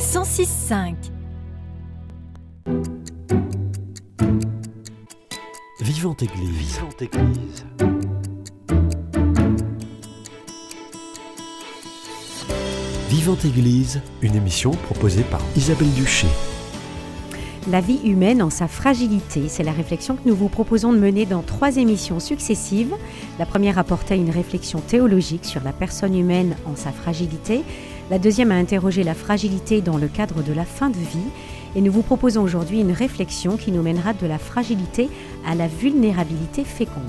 106.5. Vivante Église. Vivante Église. Vivante Église, une émission proposée par Isabelle Duché. La vie humaine en sa fragilité, c'est la réflexion que nous vous proposons de mener dans 3 émissions successives. La première apportait une réflexion théologique sur la personne humaine en sa fragilité. La deuxième a interrogé la fragilité dans le cadre de la fin de vie. Et nous vous proposons aujourd'hui une réflexion qui nous mènera de la fragilité à la vulnérabilité féconde.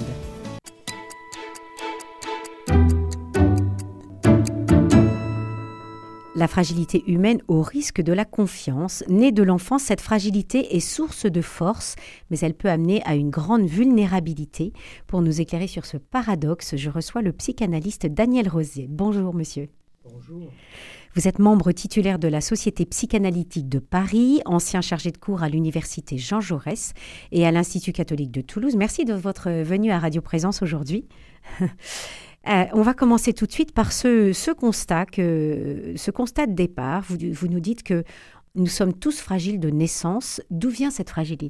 La fragilité humaine au risque de la confiance. Née de l'enfance, cette fragilité est source de force, mais elle peut amener à une grande vulnérabilité. Pour nous éclairer sur ce paradoxe, je reçois le psychanalyste Daniel Rosier. Bonjour monsieur. Bonjour. Vous êtes membre titulaire de la Société psychanalytique de Paris, ancien chargé de cours à l'Université Jean Jaurès et à l'Institut catholique de Toulouse. Merci de votre venue à Radio Présence aujourd'hui. On va commencer tout de suite par ce constat de départ. Vous nous dites que nous sommes tous fragiles de naissance. D'où vient cette fragilité ?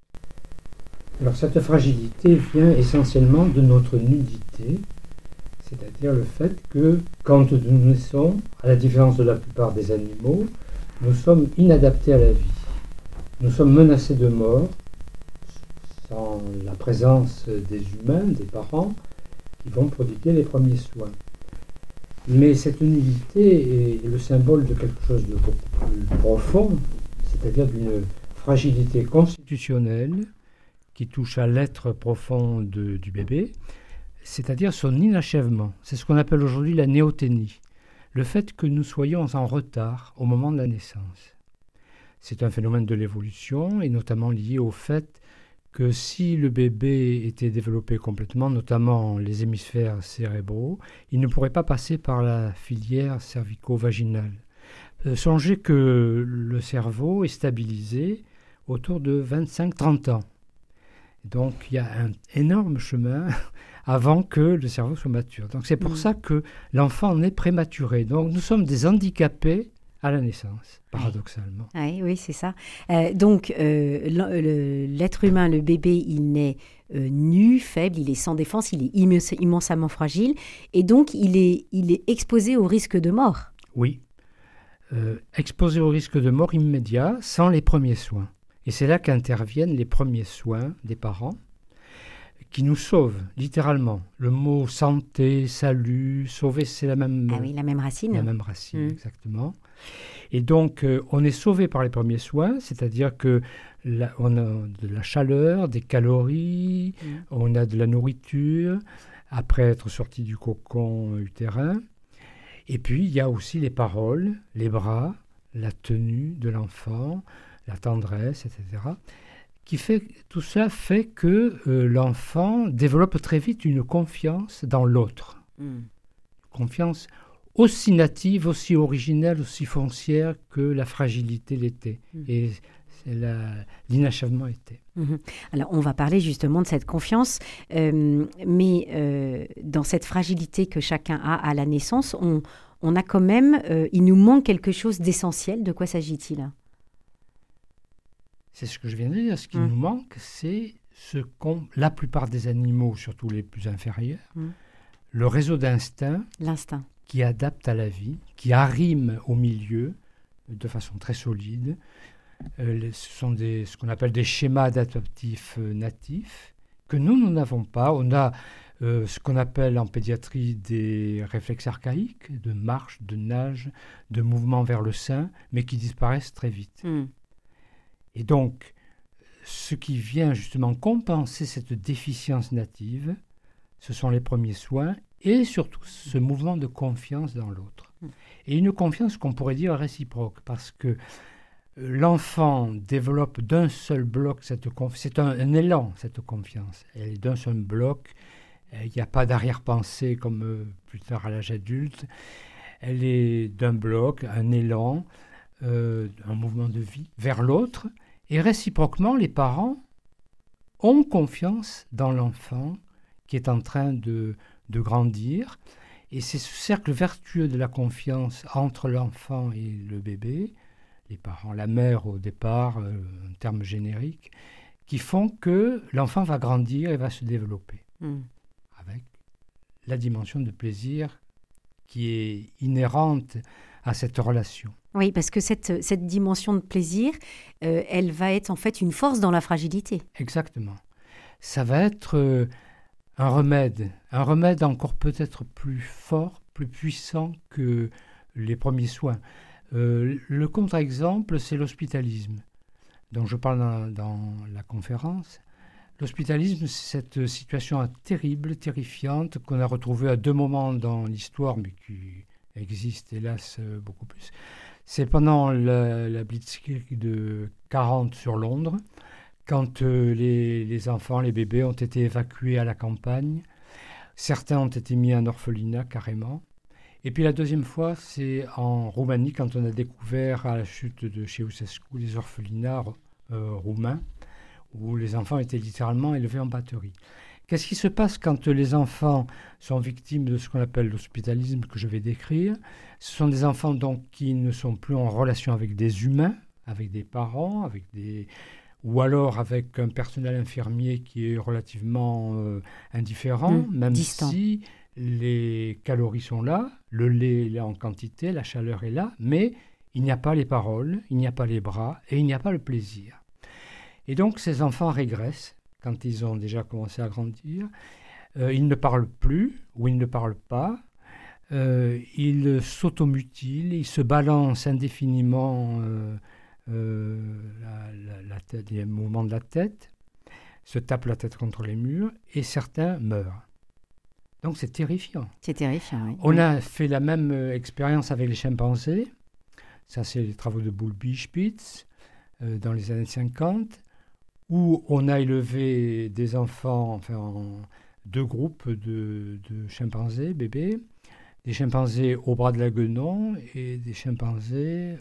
Alors cette fragilité vient essentiellement de notre nudité, c'est-à-dire le fait que quand nous naissons, à la différence de la plupart des animaux, nous sommes inadaptés à la vie. Nous sommes menacés de mort sans la présence des humains, des parents, qui vont prodiguer les premiers soins. Mais cette nudité est le symbole de quelque chose de beaucoup plus profond, c'est-à-dire d'une fragilité constitutionnelle qui touche à l'être profond du bébé, c'est-à-dire son inachèvement. C'est ce qu'on appelle aujourd'hui la néoténie, le fait que nous soyons en retard au moment de la naissance. C'est un phénomène de l'évolution et notamment lié au fait que si le bébé était développé complètement, notamment les hémisphères cérébraux, il ne pourrait pas passer par la filière cervico-vaginale. Songez que le cerveau est stabilisé autour de 25-30 ans. Donc il y a un énorme chemin avant que le cerveau soit mature. Donc c'est pour ça que l'enfant naît prématuré. Donc nous sommes des handicapés à la naissance, paradoxalement. Oui, c'est ça. Donc, l'être humain, le bébé, il naît nu, faible, il est sans défense, il est immensément fragile, et donc il est exposé au risque de mort. Oui, exposé au risque de mort immédiat, sans les premiers soins. Et c'est là qu'interviennent les premiers soins des parents, qui nous sauvent, littéralement. Le mot santé, salut, sauver, c'est la même racine. La même racine, exactement. Et donc, on est sauvé par les premiers soins, c'est-à-dire que on a de la chaleur, des calories, on a de la nourriture, après être sorti du cocon utérin. Et puis, il y a aussi les paroles, les bras, la tenue de l'enfant, la tendresse, etc. Tout ça fait que l'enfant développe très vite une confiance dans l'autre. Confiance aussi native, aussi originelle, aussi foncière que la fragilité l'était. Et l'inachèvement était. Alors, on va parler justement de cette confiance, mais dans cette fragilité que chacun a à la naissance, on a quand même, il nous manque quelque chose d'essentiel. De quoi s'agit-il ? C'est ce que je viens de dire. Ce qui nous manque, c'est ce qu'ont la plupart des animaux, surtout les plus inférieurs, le réseau d'instinct, l'instinct, qui adapte à la vie, qui arrime au milieu de façon très solide. Ce sont ce qu'on appelle des schémas adaptatifs natifs que nous n'avons pas. On a ce qu'on appelle en pédiatrie des réflexes archaïques, de marche, de nage, de mouvement vers le sein, mais qui disparaissent très vite. Et donc, ce qui vient justement compenser cette déficience native, ce sont les premiers soins et surtout ce mouvement de confiance dans l'autre. Et une confiance qu'on pourrait dire réciproque, parce que l'enfant développe d'un seul bloc cette confiance. C'est un élan, cette confiance. Elle est d'un seul bloc. Il n'y a pas d'arrière-pensée comme plus tard à l'âge adulte. Elle est d'un bloc, un élan, un mouvement de vie vers l'autre. Et réciproquement, les parents ont confiance dans l'enfant qui est en train de grandir. Et c'est ce cercle vertueux de la confiance entre l'enfant et le bébé, les parents, la mère au départ, un terme générique, qui font que l'enfant va grandir et va se développer avec la dimension de plaisir qui est inhérente à cette relation. Oui, parce que cette dimension de plaisir, elle va être en fait une force dans la fragilité. Exactement. Ça va être un remède encore peut-être plus fort, plus puissant que les premiers soins. Le contre-exemple, c'est l'hospitalisme, dont je parle dans la conférence. L'hospitalisme, c'est cette situation terrible, terrifiante, qu'on a retrouvée à 2 moments dans l'histoire, mais qui existe hélas beaucoup plus. C'est pendant la Blitzkrieg de 40 sur Londres, quand les enfants, les bébés ont été évacués à la campagne. Certains ont été mis en orphelinat carrément. Et puis la deuxième fois, c'est en Roumanie, quand on a découvert à la chute de Ceausescu les orphelinats roumains, où les enfants étaient littéralement élevés en batterie. Qu'est-ce qui se passe quand les enfants sont victimes de ce qu'on appelle l'hospitalisme que je vais décrire? Ce sont des enfants donc qui ne sont plus en relation avec des humains, avec des parents, ou alors avec un personnel infirmier qui est relativement indifférent, même distant. Si les calories sont là, le lait est là en quantité, la chaleur est là, mais il n'y a pas les paroles, il n'y a pas les bras et il n'y a pas le plaisir. Et donc ces enfants régressent quand ils ont déjà commencé à grandir. Ils ne parlent plus ou ils ne parlent pas. Ils s'automutilent, ils se balancent indéfiniment la tête, les mouvements de la tête, se tapent la tête contre les murs et certains meurent. Donc c'est terrifiant. C'est terrifiant, oui. On a fait la même expérience avec les chimpanzés. Ça, c'est les travaux de Bowlby-Spitz dans les années 50, où on a élevé des enfants en 2 groupes de chimpanzés, bébés, des chimpanzés au bras de la guenon et des chimpanzés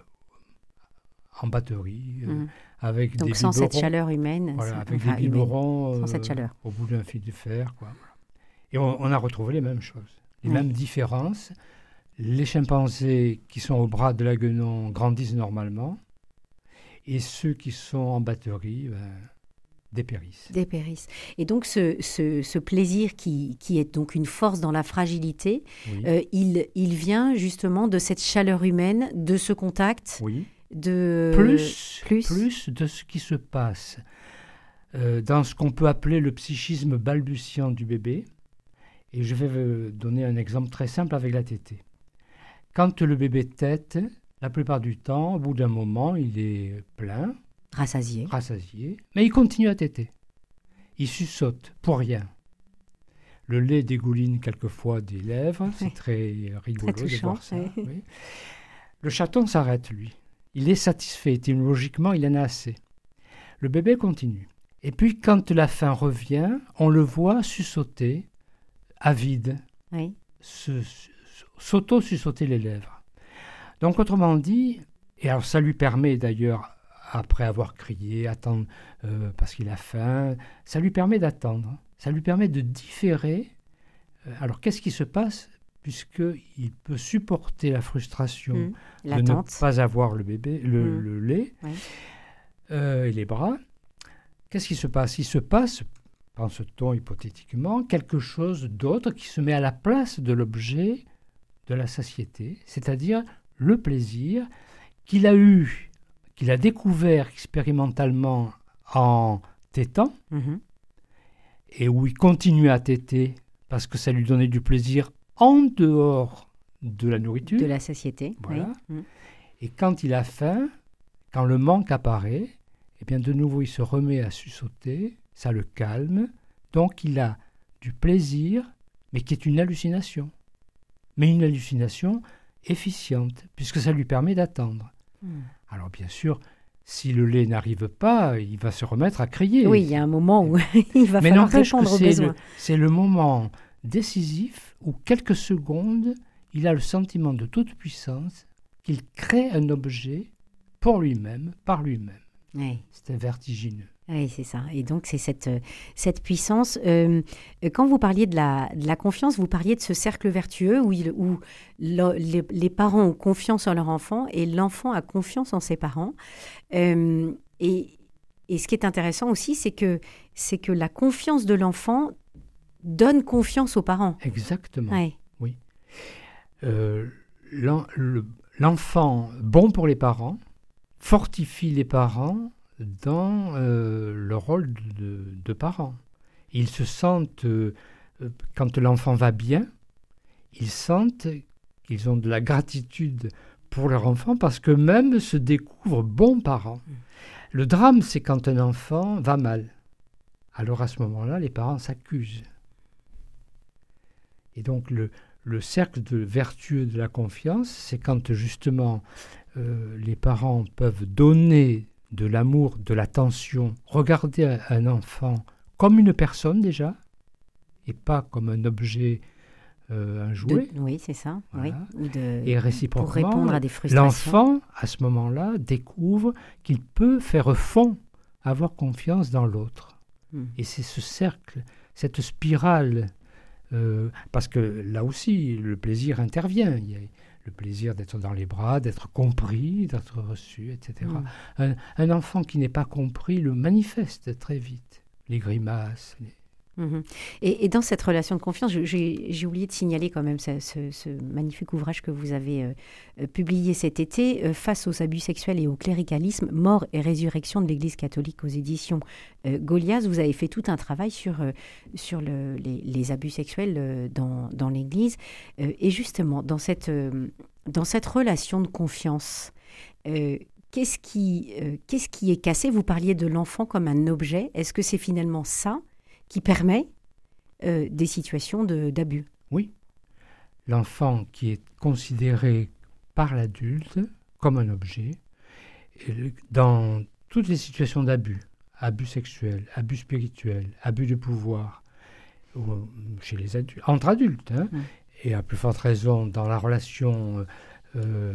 en batterie, avec donc des sans biberons, cette chaleur humaine. voilà, avec des biberons sans cette chaleur. au bout d'un fil de fer. Quoi, voilà. Et on a retrouvé les mêmes choses, les mêmes différences. Les chimpanzés qui sont au bras de la guenon grandissent normalement, et ceux qui sont en batterie dépérissent. Dépérissent. Et donc ce plaisir qui est donc une force dans la fragilité, Oui. Il vient justement de cette chaleur humaine, de ce contact, Oui. de Plus de ce qui se passe dans ce qu'on peut appeler le psychisme balbutiant du bébé. Et je vais vous donner un exemple très simple avec la tétée. Quand le bébé tète, la plupart du temps, au bout d'un moment, il est plein, rassasié, mais il continue à téter. Il suçote pour rien. Le lait dégouline quelquefois des lèvres, c'est très rigolo très touchant, de voir ça. Oui. Le chaton s'arrête, lui. Il est satisfait, étymologiquement, il en a assez. Le bébé continue. Et puis, quand la faim revient, on le voit suçoter, avide, s'auto-suçoter les lèvres. Donc, autrement dit, et alors ça lui permet d'ailleurs, après avoir crié, attendre parce qu'il a faim, ça lui permet d'attendre, ça lui permet de différer. Alors, qu'est-ce qui se passe puisqu'il peut supporter la frustration de ne pas avoir le bébé, le lait et les bras. Qu'est-ce qui se passe? Il se passe, pense-t-on hypothétiquement, quelque chose d'autre qui se met à la place de l'objet de la satiété, c'est-à-dire le plaisir qu'il a découvert expérimentalement en tétant, et où il continue à téter parce que ça lui donnait du plaisir en dehors de la nourriture. De la satiété, voilà. Et quand il a faim, quand le manque apparaît, eh bien de nouveau il se remet à suçoter, ça le calme, donc il a du plaisir, mais qui est une hallucination. Mais une hallucination efficiente, puisque ça lui permet d'attendre. Alors bien sûr, si le lait n'arrive pas, il va se remettre à crier. Oui, il y a un moment où il va falloir répondre aux besoins. C'est le moment décisif où quelques secondes, il a le sentiment de toute puissance qu'il crée un objet pour lui-même, par lui-même. Oui. C'est vertigineux. Oui, c'est ça. Et donc, c'est cette puissance. Quand vous parliez de la confiance, vous parliez de ce cercle vertueux où les parents ont confiance en leur enfant et l'enfant a confiance en ses parents. Et ce qui est intéressant aussi, c'est que la confiance de l'enfant donne confiance aux parents. Exactement. Ouais. Oui. L'enfant bon pour les parents fortifie les parents dans le rôle de parents. Ils se sentent, quand l'enfant va bien, ils sentent qu'ils ont de la gratitude pour leur enfant parce qu'eux-mêmes se découvrent bons parents. Le drame, c'est quand un enfant va mal. Alors à ce moment-là, les parents s'accusent. Et donc le cercle vertueux de la confiance, c'est quand justement les parents peuvent donner de l'amour, de l'attention, regarder un enfant comme une personne déjà, et pas comme un objet, un jouet. Oui, c'est ça. Voilà. Oui. Et réciproquement, pour répondre à des frustrations. l'enfant, à ce moment-là, découvre qu'il peut faire fond, avoir confiance dans l'autre. Et c'est ce cercle, cette spirale, parce que là aussi, le plaisir intervient. Il y a le plaisir d'être dans les bras, d'être compris, d'être reçu, etc. Un enfant qui n'est pas compris le manifeste très vite. Les grimaces. Et dans cette relation de confiance, j'ai oublié de signaler quand même ce magnifique ouvrage que vous avez publié cet été, Face aux abus sexuels et au cléricalisme, mort et résurrection de l'Église catholique aux éditions Golias. Vous avez fait tout un travail sur les abus sexuels dans l'Église. Et justement, dans cette relation de confiance, qu'est-ce qui est cassé? Vous parliez de l'enfant comme un objet. Est-ce que c'est finalement ça qui permet des situations d'abus? Oui. L'enfant qui est considéré par l'adulte comme un objet, dans toutes les situations d'abus, abus sexuels, abus spirituels, abus de pouvoir, chez les adultes, entre adultes, et à plus forte raison dans la relation de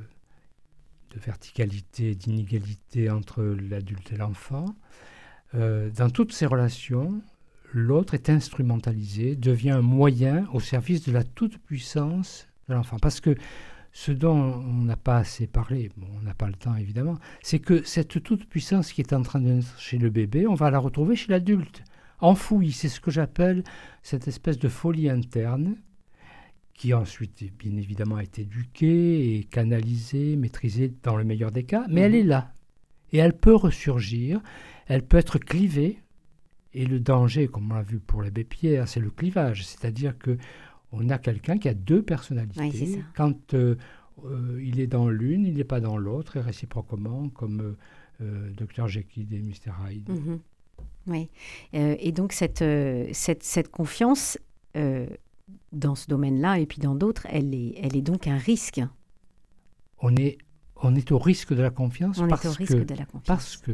verticalité, d'inégalité entre l'adulte et l'enfant, dans toutes ces relations, l'autre est instrumentalisé, devient un moyen au service de la toute-puissance de l'enfant. Parce que ce dont on n'a pas assez parlé, on n'a pas le temps évidemment, c'est que cette toute-puissance qui est en train de naître chez le bébé, on va la retrouver chez l'adulte, enfouie. C'est ce que j'appelle cette espèce de folie interne qui ensuite, bien évidemment, est éduquée et canalisée, maîtrisée dans le meilleur des cas, mais elle est là. Et elle peut ressurgir, elle peut être clivée. Et le danger, comme on l'a vu pour l'abbé Pierre, c'est le clivage. C'est-à-dire qu'on a quelqu'un qui a deux personnalités. Oui, c'est ça. Quand il est dans l'une, il n'est pas dans l'autre, et réciproquement, comme Dr Jekyll et Mr Hyde. Oui. Et donc, cette confiance, dans ce domaine-là, et puis dans d'autres, elle est donc un risque. On est au risque de la confiance parce que,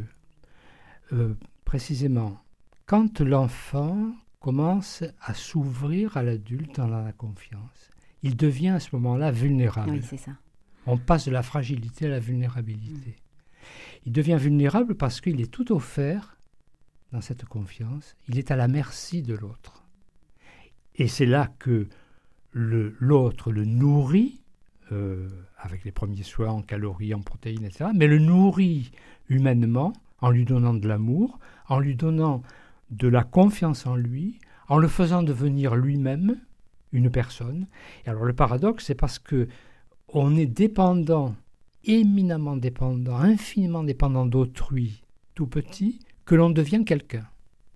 précisément, quand l'enfant commence à s'ouvrir à l'adulte dans la confiance, il devient à ce moment-là vulnérable. Oui, c'est ça. On passe de la fragilité à la vulnérabilité. Il devient vulnérable parce qu'il est tout offert dans cette confiance. Il est à la merci de l'autre. Et c'est là que l'autre le nourrit, avec les premiers soins en calories, en protéines, etc., mais le nourrit humainement en lui donnant de l'amour, en lui donnant de la confiance en lui, en le faisant devenir lui-même une personne. Et alors le paradoxe, c'est parce que on est dépendant, éminemment dépendant, infiniment dépendant d'autrui, tout petit, que l'on devient quelqu'un.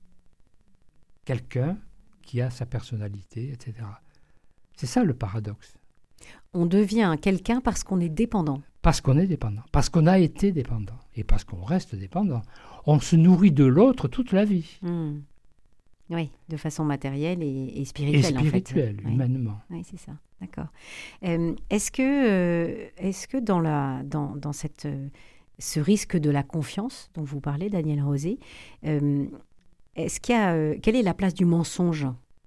Quelqu'un qui a sa personnalité, etc. C'est ça le paradoxe. On devient quelqu'un parce qu'on est dépendant. Parce qu'on est dépendant, parce qu'on a été dépendant, et parce qu'on reste dépendant. On se nourrit de l'autre toute la vie. Oui, de façon matérielle et spirituelle. Et spirituelle, en fait. humainement. Oui, c'est ça, d'accord. Est-ce que dans ce risque de la confiance dont vous parlez, Daniel Rosé, quelle est la place du mensonge ?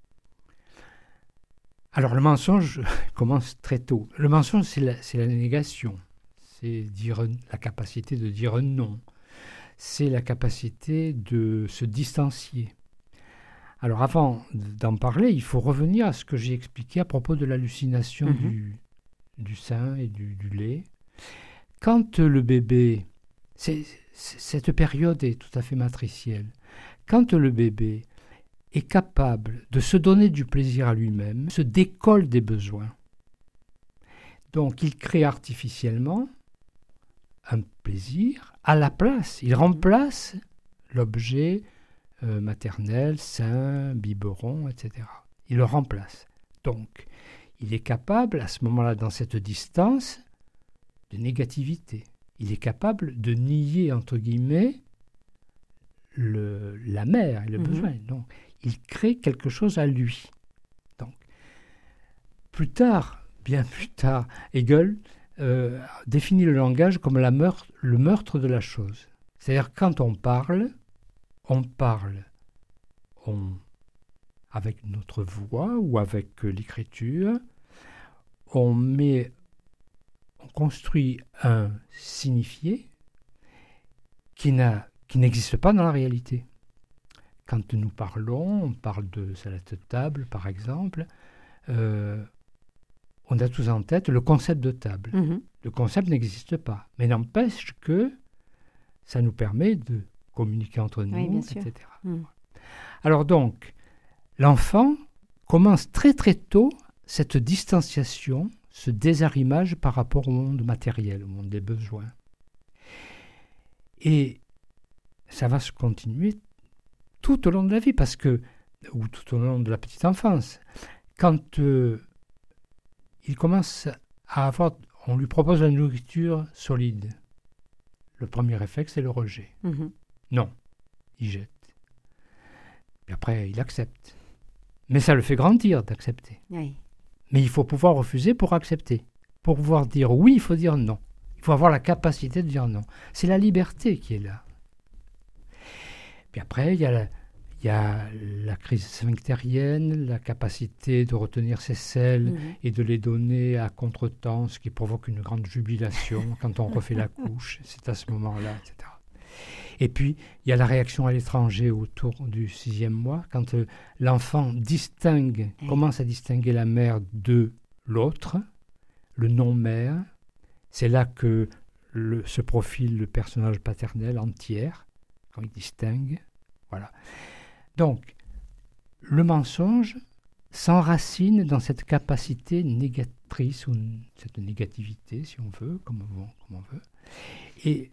Alors le mensonge commence très tôt. Le mensonge, c'est la négation. C'est la capacité de dire non. c'est la capacité de se distancier. Alors avant d'en parler, il faut revenir à ce que j'ai expliqué à propos de l'hallucination du sein et du lait. Quand le bébé, cette période est tout à fait matricielle, quand le bébé est capable de se donner du plaisir à lui-même, se décolle des besoins. Donc il crée artificiellement un plaisir à la place. Il remplace l'objet maternel, sein, biberon, etc. Il le remplace. Donc, il est capable, à ce moment-là, dans cette distance, de négativité. Il est capable de nier, entre guillemets, la mère et le besoin. Donc, il crée quelque chose à lui. Donc, plus tard, bien plus tard, Hegel définit le langage comme le meurtre de la chose. C'est-à-dire, quand on parle avec notre voix ou avec l'écriture, on construit un signifié qui n'existe pas dans la réalité. Quand nous parlons, on parle de salade de table, par exemple, on a tous en tête le concept de table. Le concept n'existe pas, mais n'empêche que ça nous permet de communiquer entre nous, etc. Alors donc, l'enfant commence très très tôt cette distanciation, ce désarrimage par rapport au monde matériel, au monde des besoins. Et ça va se continuer tout au long de la vie, ou tout au long de la petite enfance. Quand il commence à on lui propose la nourriture solide, le premier réflexe, c'est le rejet. Non, il jette. Puis après, il accepte. Mais ça le fait grandir d'accepter. Oui. Mais il faut pouvoir refuser pour accepter. Pour pouvoir dire oui, il faut dire non. Il faut avoir la capacité de dire non. C'est la liberté qui est là. Puis après, il y a la crise sphinctérienne, la capacité de retenir ses selles et de les donner à contretemps, ce qui provoque une grande jubilation quand on refait la couche. C'est à ce moment-là, etc. Et puis, il y a la réaction à l'étranger autour du 6e mois, quand l'enfant commence à distinguer la mère de l'autre, le non-mère. C'est là que se profile le personnage paternel entière, quand il distingue. Voilà. Donc, le mensonge s'enracine dans cette capacité négatrice, ou cette négativité, si on veut, comme on veut. Et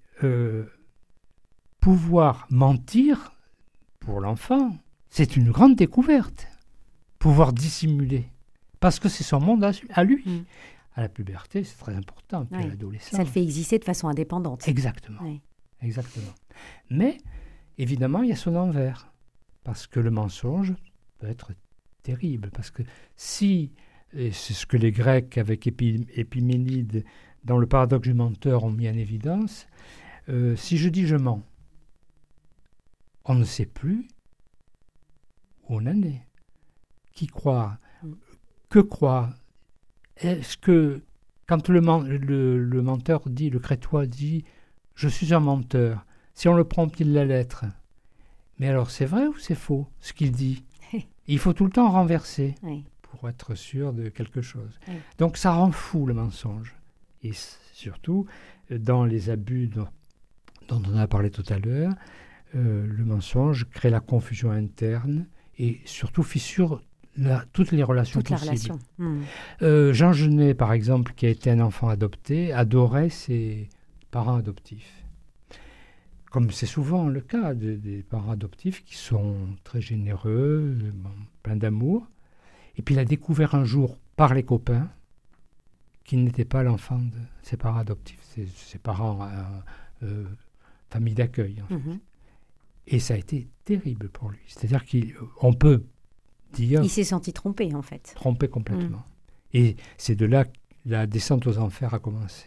pouvoir mentir, pour l'enfant, c'est une grande découverte. Pouvoir dissimuler. Parce que c'est son monde à lui. À la puberté, c'est très important, puis à l'adolescence. Ça le fait exister de façon indépendante. Exactement. Exactement. Mais, évidemment, il y a son envers. Parce que le mensonge peut être terrible. Parce que si, et c'est ce que les Grecs, avec Épiménide, dans le paradoxe du menteur, ont mis en évidence, si je dis je mens, on ne sait plus où on en est. Qui croire? Que croire? Est-ce que, quand le menteur dit, le crétois dit « je suis un menteur », si on le prend au pied de la lettre, mais alors c'est vrai ou c'est faux, ce qu'il dit? Il faut tout le temps renverser pour être sûr de quelque chose. Donc ça rend fou le mensonge. Et surtout, dans les abus dont on a parlé tout à l'heure, le mensonge crée la confusion interne et surtout fissure toutes les relations possibles. Jean Genet, par exemple, qui a été un enfant adopté, adorait ses parents adoptifs. Comme c'est souvent le cas des parents adoptifs qui sont très généreux, pleins d'amour. Et puis il a découvert un jour par les copains qu'il n'était pas l'enfant de ses parents adoptifs, ses parents famille d'accueil, en fait. Et ça a été terrible pour lui. C'est-à-dire qu'on peut dire... Il s'est senti trompé, en fait. Trompé complètement. Et c'est de là que la descente aux enfers a commencé.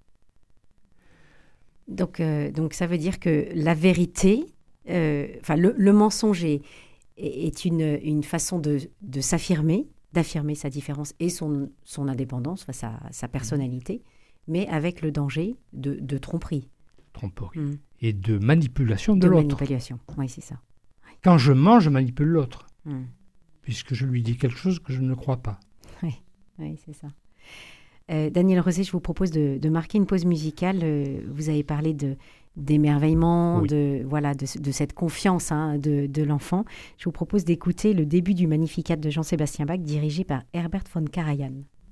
Donc ça veut dire que la vérité, le mensonge est une façon de s'affirmer, d'affirmer sa différence et son indépendance, sa personnalité, mais avec le danger de tromperie. tromperie et de manipulation de l'autre. Manipulation, oui, c'est ça. Quand je mens, je manipule l'autre, puisque je lui dis quelque chose que je ne crois pas. Oui, c'est ça. Daniel Rozé, je vous propose de marquer une pause musicale. Vous avez parlé d'émerveillement, de cette confiance de l'enfant. Je vous propose d'écouter le début du Magnificat de Jean-Sébastien Bach, dirigé par Herbert von Karajan.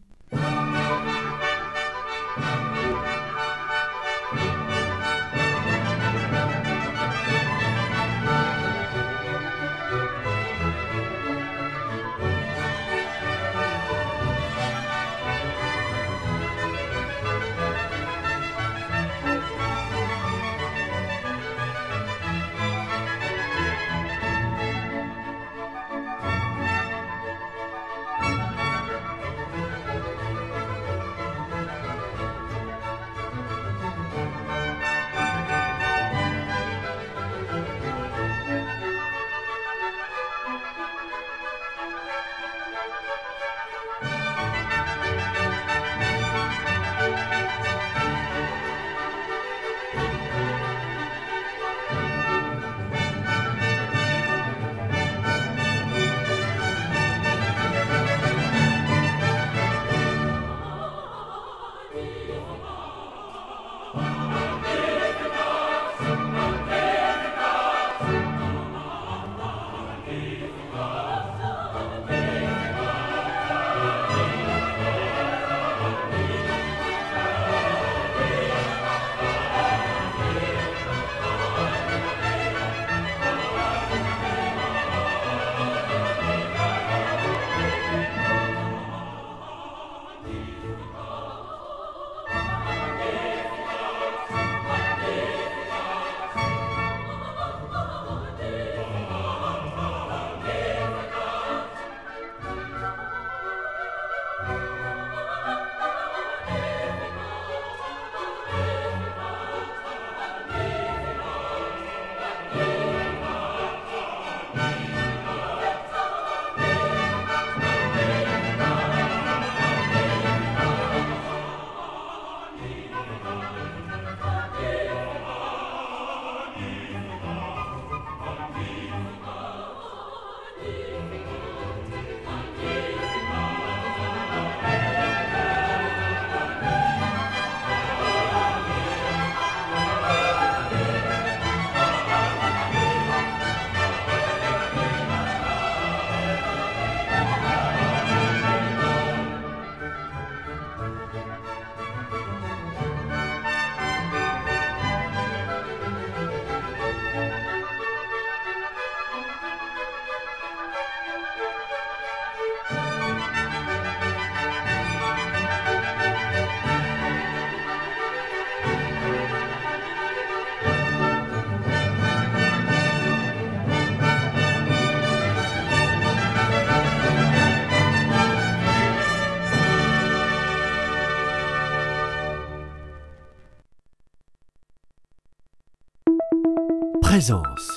Présence.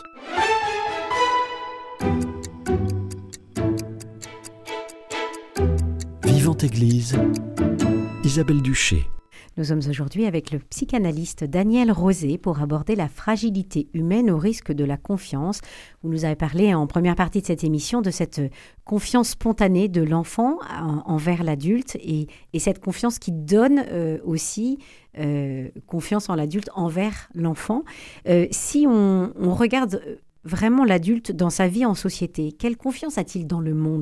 Vivante Église, Isabelle Duché. Nous sommes aujourd'hui avec le psychanalyste Daniel Rozé pour aborder la fragilité humaine au risque de la confiance. Vous nous avez parlé en première partie de cette émission de cette confiance spontanée de l'enfant envers l'adulte et cette confiance qui donne aussi confiance en l'adulte envers l'enfant. Si on regarde vraiment l'adulte dans sa vie en société, quelle confiance a-t-il dans le monde ?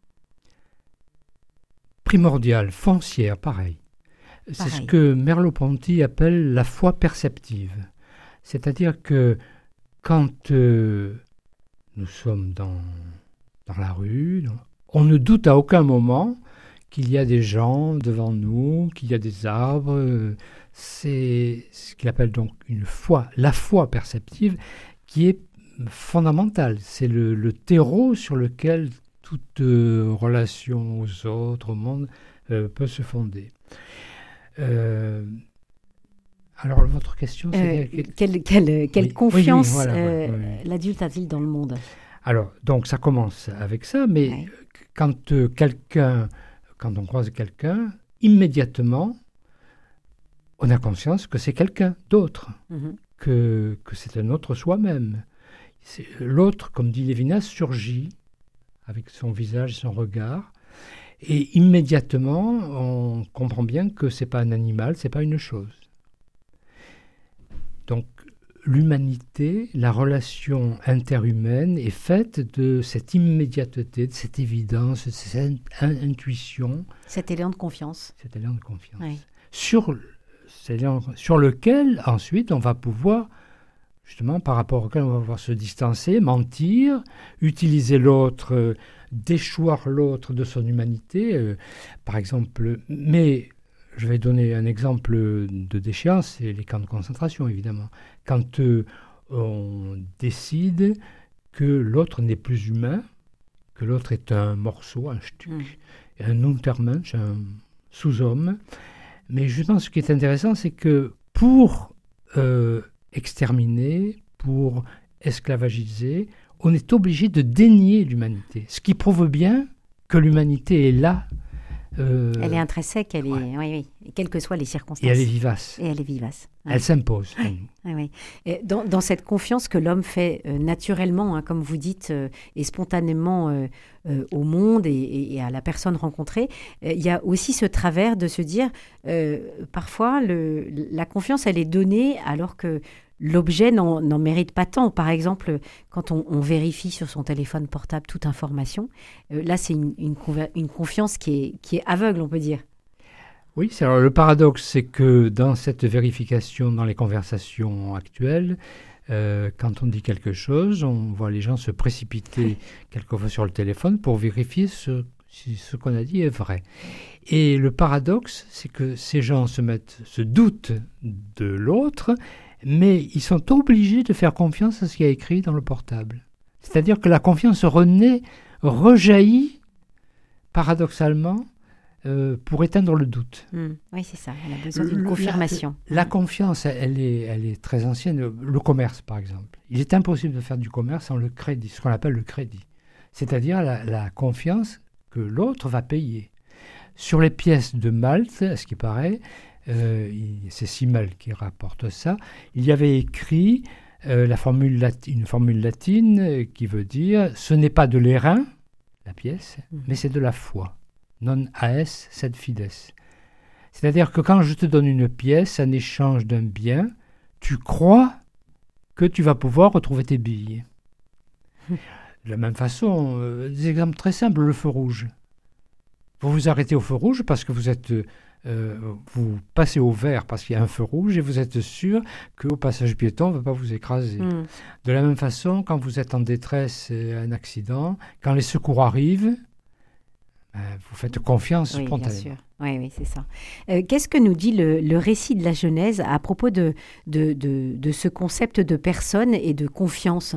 Primordiale, foncière, pareil. C'est ce que Merleau-Ponty appelle la foi perceptive. C'est-à-dire que quand nous sommes dans la rue, on ne doute à aucun moment qu'il y a des gens devant nous, qu'il y a des arbres. C'est ce qu'il appelle donc la foi perceptive, qui est fondamentale. C'est le terreau sur lequel toute relation aux autres, au monde, peut se fonder. Alors, votre question, c'est... Quelle confiance l'adulte a-t-il dans le monde ? Alors, donc, ça commence avec ça, mais quand on croise quelqu'un, immédiatement, on a conscience que c'est quelqu'un d'autre, Mhm. que c'est un autre soi-même. L'autre, comme dit Lévinas, surgit avec son visage et son regard, et immédiatement, on comprend bien que ce n'est pas un animal, ce n'est pas une chose. Donc, l'humanité, la relation interhumaine est faite de cette immédiateté, de cette évidence, de cette intuition. Cet élan de confiance. Cet élan de confiance. Oui. Sur lequel, ensuite, on va pouvoir, justement, par rapport auquel on va pouvoir se distancer, mentir, utiliser l'autre, déchoir l'autre de son humanité, par exemple. Mais je vais donner un exemple de déchéance, c'est les camps de concentration, évidemment. Quand on décide que l'autre n'est plus humain, que l'autre est un morceau, un stuc, un Untermensch, un sous-homme. Mais justement, ce qui est intéressant, c'est que pour exterminer, pour esclavagiser, on est obligé de dénier l'humanité. Ce qui prouve bien que l'humanité est là. Elle est intrinsèque, elle est, ouais. oui, et quelles que soient les circonstances. Et elle est vivace. Et elle est vivace. Elle s'impose. Oui, oui. Et dans cette confiance que l'homme fait naturellement, hein, comme vous dites, et spontanément au monde et à la personne rencontrée, il y a aussi ce travers de se dire, parfois, la confiance, elle est donnée alors que l'objet n'en mérite pas tant. Par exemple, quand on vérifie sur son téléphone portable toute information, là, c'est une confiance qui est aveugle, on peut dire. Oui, alors le paradoxe, c'est que dans cette vérification, dans les conversations actuelles, quand on dit quelque chose, on voit les gens se précipiter quelquefois sur le téléphone pour vérifier si ce qu'on a dit est vrai. Et le paradoxe, c'est que ces gens se doutent de l'autre, mais ils sont obligés de faire confiance à ce qui est écrit dans le portable. C'est-à-dire que la confiance rejaillit, paradoxalement, pour éteindre le doute. Oui, c'est ça. On a besoin d'une confirmation. La confiance, elle est très ancienne. Le commerce, par exemple. Il est impossible de faire du commerce sans le crédit, ce qu'on appelle le crédit. C'est-à-dire la confiance que l'autre va payer. Sur les pièces de Malte, à ce qui paraît, c'est Simmel qui rapporte ça, il y avait écrit une formule latine qui veut dire « ce n'est pas de l'airain, la pièce, mais c'est de la foi. Non aes sed fides ». C'est-à-dire que quand je te donne une pièce en échange d'un bien, tu crois que tu vas pouvoir retrouver tes billes. De la même façon, des exemples très simples, le feu rouge. Vous vous arrêtez au feu rouge parce que vous passez au vert parce qu'il y a un feu rouge et vous êtes sûr qu'au passage piéton, on ne va pas vous écraser. De la même façon, quand vous êtes en détresse, un accident, quand les secours arrivent, vous faites confiance spontanément. Bien sûr. Oui, c'est ça. Qu'est-ce que nous dit le récit de la Genèse à propos de ce concept de personne et de confiance?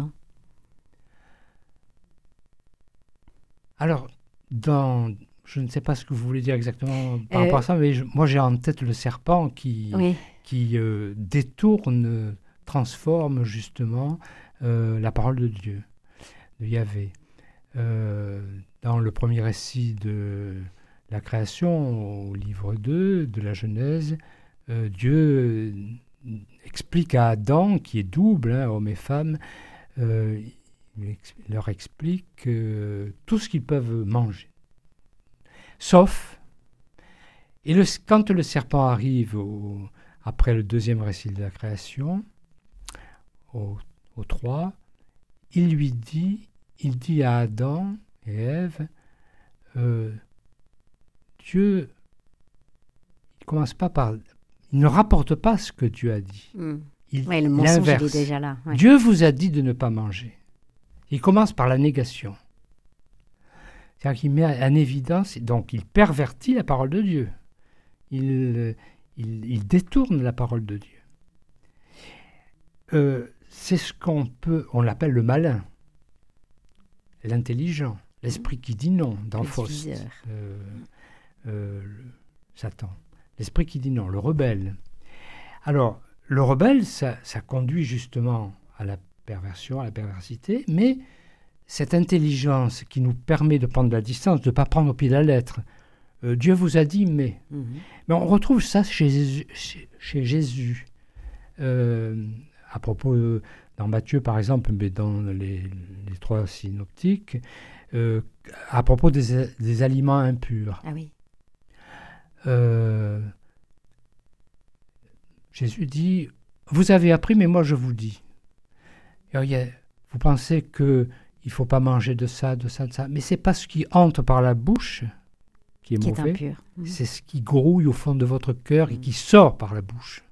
Alors, je ne sais pas ce que vous voulez dire exactement par rapport à ça, mais moi j'ai en tête le serpent qui détourne, transforme justement la parole de Dieu, de Yahvé. Dans le premier récit de la création, au livre 2 de la Genèse, Dieu explique à Adam, qui est double, homme et femme, il leur explique tout ce qu'ils peuvent manger. Sauf, quand le serpent arrive après le deuxième récit de la création, au 3, il dit à Adam et Ève, Dieu, il ne rapporte pas ce que Dieu a dit. Le mensonge, il est déjà là. Ouais. Dieu vous a dit de ne pas manger. Il commence par la négation. C'est-à-dire qu'il met en évidence, donc il pervertit la parole de Dieu. Il détourne la parole de Dieu. C'est ce on l'appelle le malin, l'intelligent, l'esprit qui dit non dans Faust, Satan. L'esprit qui dit non, le rebelle. Alors, le rebelle, ça conduit justement à la perversion, à la perversité, mais cette intelligence qui nous permet de prendre la distance, de ne pas prendre au pied de la lettre, Dieu vous a dit mais. Mais on retrouve ça chez Jésus. À propos, dans Matthieu par exemple, mais dans les 3 synoptiques, à propos des aliments impurs. Ah oui. Jésus dit, vous avez appris, mais moi je vous dis. Alors, vous pensez qu'il ne faut pas manger de ça, mais c'est pas ce qui entre par la bouche qui est mauvais, impur. C'est ce qui grouille au fond de votre cœur et qui sort par la bouche.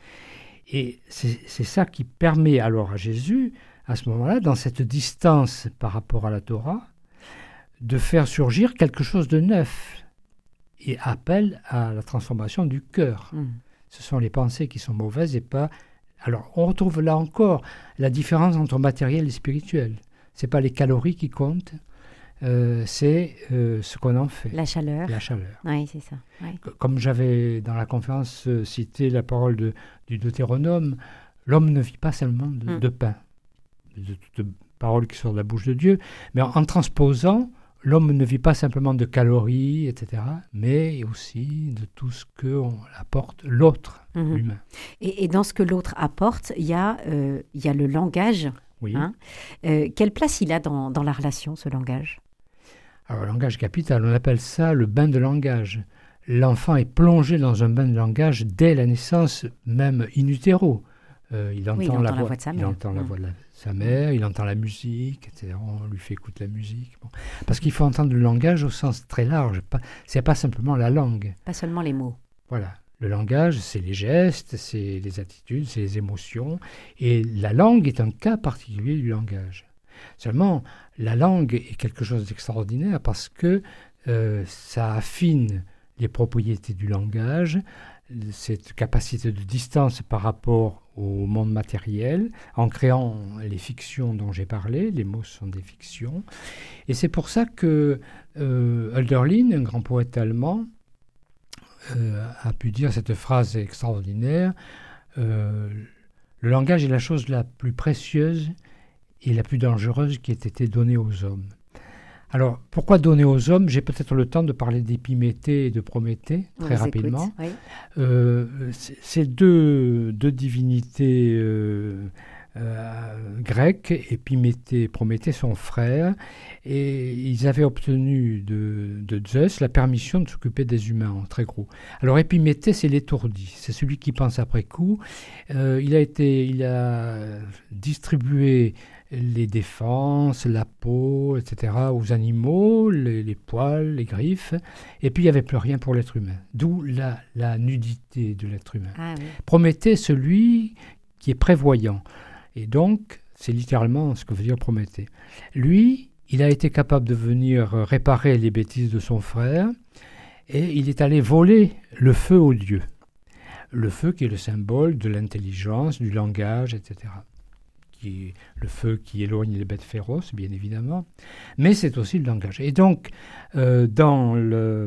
Et c'est ça qui permet alors à Jésus, à ce moment-là, dans cette distance par rapport à la Torah, de faire surgir quelque chose de neuf et appelle à la transformation du cœur. Ce sont les pensées qui sont mauvaises et pas... Alors, on retrouve là encore la différence entre matériel et spirituel. Ce n'est pas les calories qui comptent, c'est ce qu'on en fait. La chaleur. Oui, c'est ça. Ouais. Comme j'avais dans la conférence cité la parole du Deutéronome, l'homme ne vit pas seulement de pain, de paroles qui sortent de la bouche de Dieu, mais en transposant, l'homme ne vit pas simplement de calories, etc., mais aussi de tout ce qu'on apporte l'autre, l'humain. Et dans ce que l'autre apporte, il y a le langage. Oui. Quelle place il a dans la relation, ce langage ? Alors, le langage capital, on appelle ça le bain de langage. L'enfant est plongé dans un bain de langage dès la naissance, même in utero. Il entend la voix de sa mère. Il entend la voix de sa mère, il entend la musique, etc. On lui fait écouter la musique. Bon. Parce qu'il faut entendre le langage au sens très large. Ce n'est pas simplement la langue. Pas seulement les mots. Voilà. Le langage, c'est les gestes, c'est les attitudes, c'est les émotions. Et la langue est un cas particulier du langage. Seulement, la langue est quelque chose d'extraordinaire parce que ça affine les propriétés du langage, cette capacité de distance par rapport au monde matériel, en créant les fictions dont j'ai parlé. Les mots sont des fictions. Et c'est pour ça que Hölderlin, un grand poète allemand, a pu dire cette phrase extraordinaire, le langage est la chose la plus précieuse et la plus dangereuse qui ait été donnée aux hommes. Alors, pourquoi donner aux hommes ? J'ai peut-être le temps de parler d'Épiméthée et de Prométhée, très rapidement. Écoute, oui. Ces deux divinités grecques, Épiméthée et Prométhée, sont frères, et ils avaient obtenu de Zeus la permission de s'occuper des humains, en très gros. Alors, Épiméthée, c'est l'étourdi, c'est celui qui pense après coup. Il a distribué les défenses, la peau, etc., aux animaux, les poils, les griffes, et puis il n'y avait plus rien pour l'être humain. D'où la nudité de l'être humain. Ah, oui. Prométhée, celui qui est prévoyant. Et donc, c'est littéralement ce que veut dire Prométhée. Lui, il a été capable de venir réparer les bêtises de son frère, et il est allé voler le feu aux dieux. Le feu qui est le symbole de l'intelligence, du langage, etc., le feu qui éloigne les bêtes féroces, bien évidemment, mais c'est aussi le langage. Et donc, en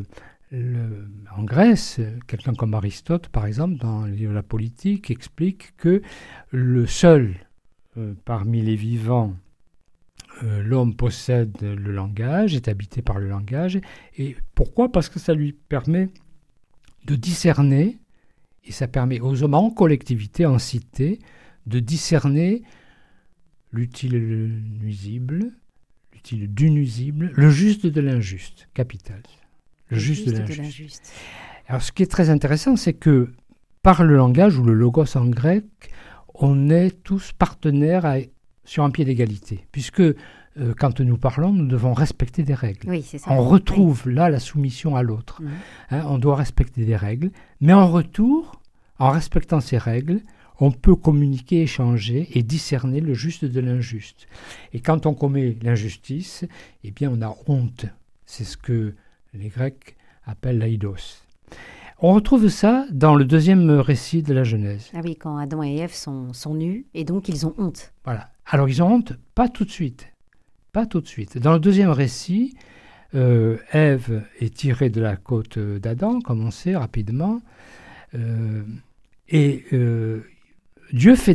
Grèce, quelqu'un comme Aristote, par exemple, dans le livre La Politique, explique que le seul parmi les vivants, l'homme possède le langage, est habité par le langage. Et pourquoi ? Parce que ça lui permet de discerner, et ça permet aux hommes en collectivité, en cité, de discerner l'utile et le nuisible, l'utile du nuisible, le juste de l'injuste, capital. Le juste de l'injuste. Alors, ce qui est très intéressant, c'est que par le langage, ou le logos en grec, on est tous partenaires sur un pied d'égalité, puisque quand nous parlons, nous devons respecter des règles. Oui, c'est ça. On retrouve là la soumission à l'autre. On doit respecter des règles, mais en retour, en respectant ces règles, on peut communiquer, échanger et discerner le juste de l'injuste. Et quand on commet l'injustice, eh bien on a honte. C'est ce que les Grecs appellent l'aidos. On retrouve ça dans le deuxième récit de la Genèse. Ah oui, quand Adam et Ève sont nus, et donc ils ont honte. Voilà. Alors ils ont honte, pas tout de suite. Pas tout de suite. Dans le deuxième récit, Ève est tirée de la côte d'Adam, comme on sait rapidement, Dieu fait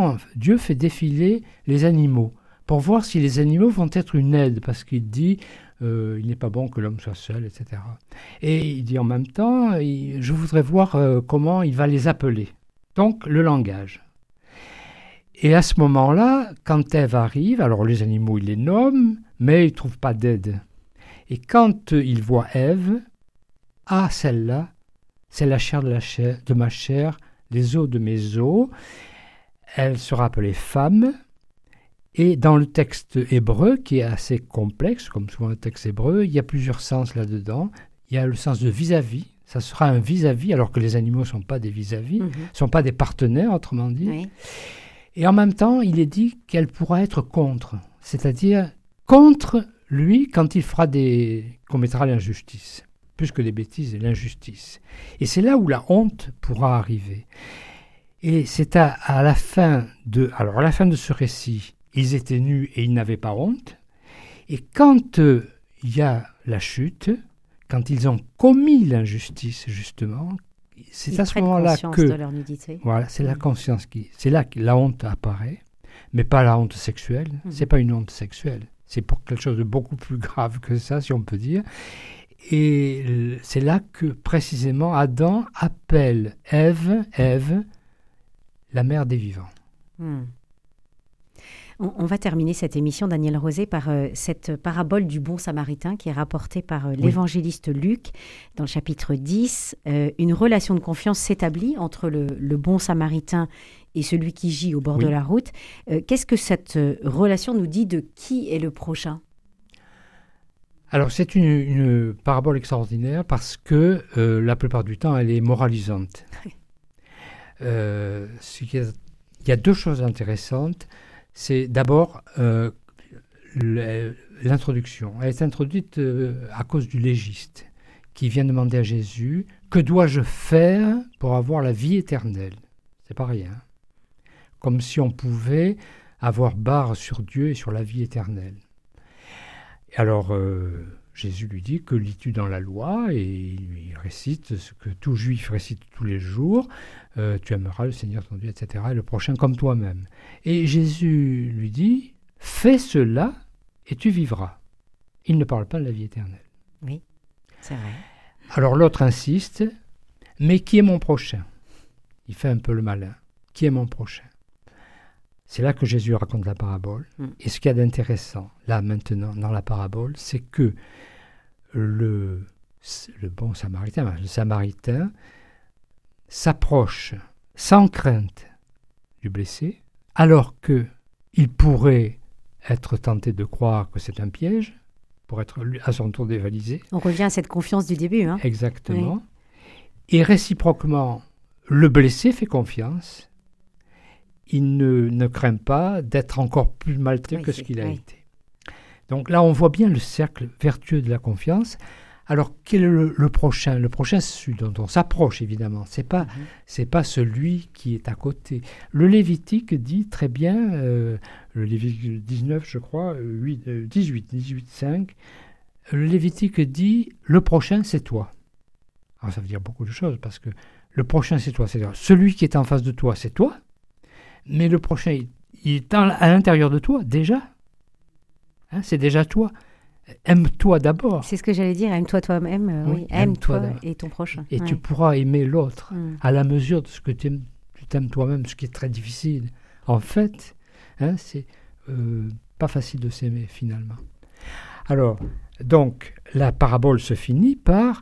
défiler les animaux pour voir si les animaux vont être une aide, parce qu'il dit il n'est pas bon que l'homme soit seul, etc. Et il dit en même temps, je voudrais voir comment il va les appeler. Donc, le langage. Et à ce moment-là, quand Ève arrive, alors les animaux, il les nomme, mais il ne trouve pas d'aide. Et quand il voit Ève, celle-là, c'est la chair de ma chair, les os de mes os. Elle sera appelée femme. Et dans le texte hébreu, qui est assez complexe, comme souvent le texte hébreu, il y a plusieurs sens là-dedans. Il y a le sens de vis-à-vis. Ça sera un vis-à-vis, alors que les animaux ne sont pas des vis-à-vis, ne sont pas des partenaires, autrement dit. Oui. Et en même temps, il est dit qu'elle pourra être contre. C'est-à-dire contre lui quand il commettra l'injustice. Plus que des bêtises, l'injustice. Et c'est là où la honte pourra arriver. Et c'est à la fin de ce récit, ils étaient nus et ils n'avaient pas honte. Et quand il y a la chute, quand ils ont commis l'injustice, justement, c'est à ce moment-là que... de leur nudité. Voilà, c'est la conscience c'est là que la honte apparaît, mais pas la honte sexuelle. C'est pas une honte sexuelle. C'est pour quelque chose de beaucoup plus grave que ça, si on peut dire. Et c'est là que, précisément, Adam appelle Ève, la mère des vivants. On va terminer cette émission, Daniel Rosé, par cette parabole du bon samaritain qui est rapportée par l'évangéliste Luc dans le chapitre 10. Une relation de confiance s'établit entre le bon samaritain et celui qui gît au bord de la route. Qu'est-ce que cette relation nous dit de qui est le prochain ? Alors, c'est une parabole extraordinaire parce que la plupart du temps, elle est moralisante. Il y a deux choses intéressantes. C'est d'abord l'introduction. Elle est introduite à cause du légiste qui vient demander à Jésus « Que dois-je faire pour avoir la vie éternelle ?» C'est pas rien. Comme si on pouvait avoir barre sur Dieu et sur la vie éternelle. Alors, Jésus lui dit « Que lis-tu dans la loi ?» Et il récite ce que tout juif récite tous les jours. Tu aimeras le Seigneur ton Dieu, etc. et le prochain comme toi-même. Et Jésus lui dit « Fais cela et tu vivras. » Il ne parle pas de la vie éternelle. Oui, c'est vrai. Alors l'autre insiste « Mais qui est mon prochain ?» Il fait un peu le malin. Qui est mon prochain ? C'est là que Jésus raconte la parabole. Et ce qu'il y a d'intéressant, là, maintenant, dans la parabole, c'est que le bon samaritain, le samaritain, s'approche sans crainte du blessé, alors qu'il pourrait être tenté de croire que c'est un piège, pour être à son tour dévalisé. On revient à cette confiance du début. Hein ? Exactement. Oui. Et réciproquement, le blessé fait confiance. Il ne craint pas d'être encore plus maltraité que ce qu'il a été. Donc là, on voit bien le cercle vertueux de la confiance. Alors, quel est le prochain ? Le prochain, c'est celui dont on s'approche, évidemment. C'est pas celui qui est à côté. Le Lévitique dit très bien, le Lévitique 19, je crois, 18, 5, le Lévitique dit, le prochain, c'est toi. Alors, ça veut dire beaucoup de choses, parce que le prochain, c'est toi. C'est-à-dire, celui qui est en face de toi, c'est toi. Mais le prochain, il est à l'intérieur de toi, déjà. Hein, c'est déjà toi. Aime-toi d'abord. C'est ce que j'allais dire, aime-toi toi-même. Oui, aime-toi et ton prochain. Et tu pourras aimer l'autre à la mesure de ce que tu t'aimes toi-même, ce qui est très difficile. En fait, c'est pas facile de s'aimer, finalement. Alors, donc, la parabole se finit par...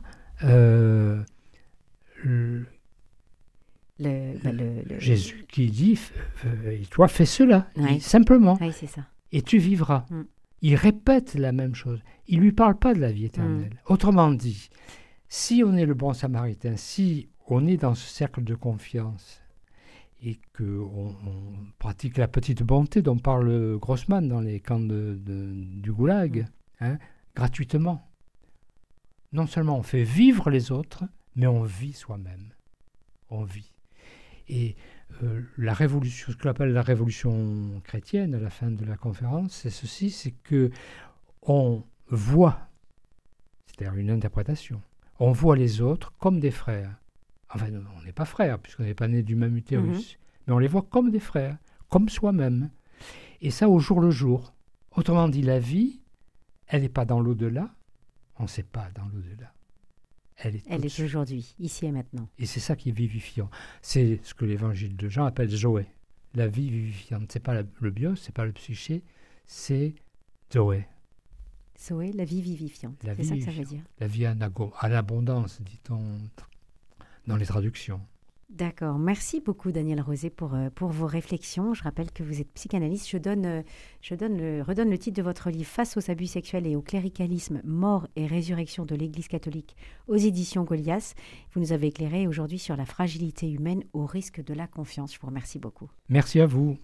Jésus qui dit toi fais cela simplement c'est ça. Et tu vivras. Il répète la même chose, il lui parle pas de la vie éternelle. Autrement dit, si on est le bon samaritain, si on est dans ce cercle de confiance et qu'on pratique la petite bonté dont parle Grossman dans les camps du goulag, gratuitement, non seulement on fait vivre les autres, mais on vit soi-même. On vit. Et la révolution, ce qu'on appelle la révolution chrétienne à la fin de la conférence, c'est ceci, c'est que on voit, c'est-à-dire une interprétation, on voit les autres comme des frères. Enfin, on n'est pas frères, puisqu'on n'est pas nés du même utérus, mais on les voit comme des frères, comme soi-même. Et ça au jour le jour. Autrement dit, la vie, Elle n'est pas dans l'au-delà, on ne sait pas dans l'au-delà. Elle est aujourd'hui, ici et maintenant. Et c'est ça qui est vivifiant. C'est ce que l'évangile de Jean appelle Zoé, la vie vivifiante. Ce n'est pas le bios, ce n'est pas le psyché, c'est Zoé. Zoé, la vie vivifiante, c'est ça que ça veut dire. La vie en abondance, dit-on dans les traductions. D'accord. Merci beaucoup, Daniel Rosé, pour vos réflexions. Je rappelle que vous êtes psychanalyste. Je redonne le titre de votre livre « Face aux abus sexuels et au cléricalisme, mort et résurrection de l'Église catholique » aux éditions Goliath. Vous nous avez éclairé aujourd'hui sur la fragilité humaine au risque de la confiance. Je vous remercie beaucoup. Merci à vous.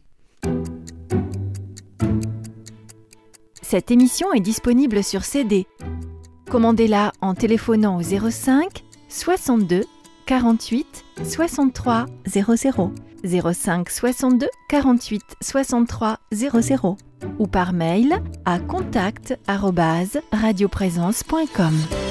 Cette émission est disponible sur CD. Commandez-la en téléphonant au 05 62 48 63 00, 05 62 48 63 00 ou par mail à contact@radioprésence.com.